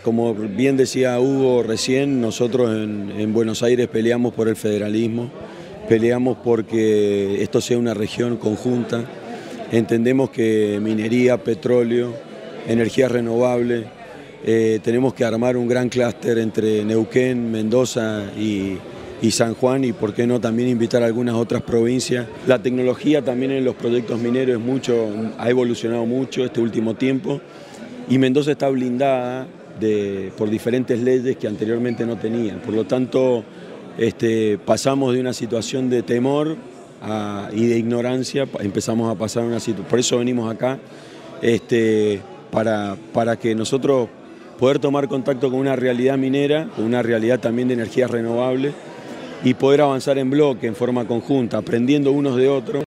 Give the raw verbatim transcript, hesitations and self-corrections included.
como bien decía Hugo recién, nosotros en, en Buenos Aires peleamos por el federalismo, peleamos porque esto sea una región conjunta. Entendemos que minería, petróleo, energías renovables, eh, tenemos que armar un gran clúster entre Neuquén, Mendoza y, y San Juan, y por qué no también invitar a algunas otras provincias. La tecnología también en los proyectos mineros es mucho, ha evolucionado mucho este último tiempo, y Mendoza está blindada de, por diferentes leyes que anteriormente no tenían. Por lo tanto, este, pasamos de una situación de temor a, y de ignorancia, empezamos a pasar una situación. Por eso venimos acá, este, para, para que nosotros poder tomar contacto con una realidad minera, con una realidad también de energías renovables, y poder avanzar en bloque, en forma conjunta, aprendiendo unos de otros.